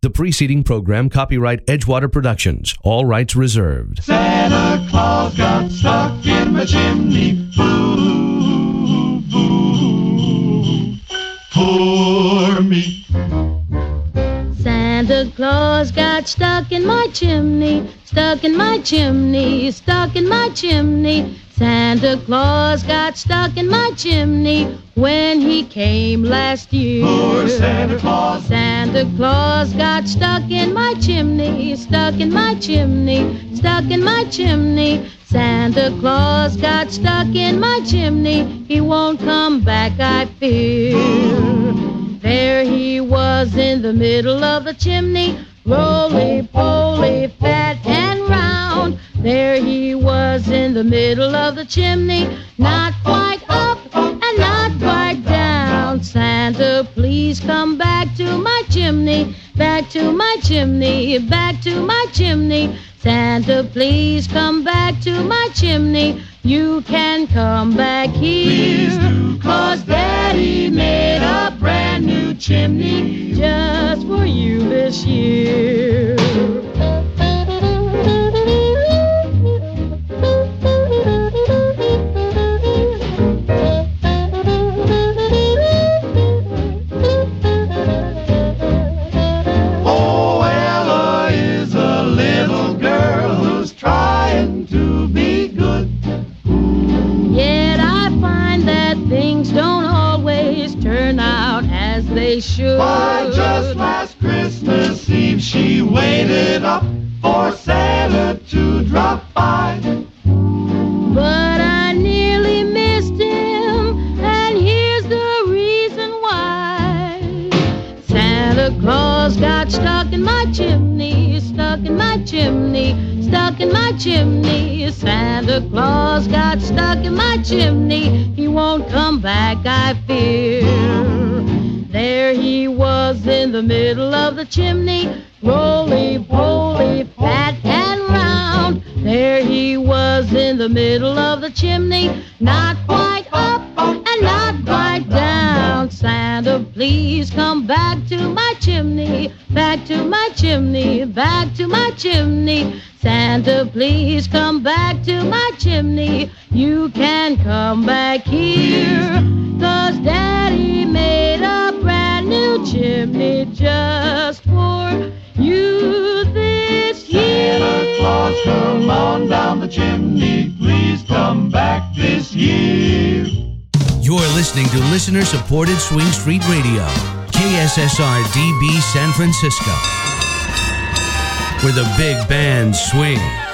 The preceding program, copyright Edgewater Productions. All rights reserved. Santa Claus got stuck in my chimney. Boo, boo, for me. Santa Claus got stuck in my chimney, stuck in my chimney, stuck in my chimney. Santa Claus got stuck in my chimney when he came last year. Poor Santa Claus. Santa Claus got stuck in my chimney, stuck in my chimney, stuck in my chimney. Santa Claus got stuck in my chimney. He won't come back, I fear. There he was in the middle of the chimney, roly-poly, fat and round. There he was in the middle of the chimney, not quite up and not quite down. Santa, please come back to my chimney, back to my chimney, back to my chimney. Santa, please come back to my chimney. You can come back here, 'cause Daddy made a brand new chimney just for you this year. Oh, Ella is a little girl who's trying to be good. Yet I find that things don't always turn out as they should. Why, just last Christmas Eve she waited up for Santa to drop by. But I nearly missed him, and here's the reason why. Santa Claus got stuck in my chimney, stuck in my chimney, stuck in my chimney. Santa Claus got stuck in my chimney. He won't come back, I fear. There he was in the middle of the chimney, roly-poly, fat and round. There he was in the middle of the chimney, not quite up and not quite down. Santa, please come back to my chimney, back to my chimney, back to my chimney. Santa, please come back to my chimney. You can come back here, 'cause Daddy made a brand new chimney just for you this year. Santa Claus, come on down the chimney. Please come back this year. You're listening to listener-supported Swing Street Radio, KSSR DB San Francisco, where the big bands swing.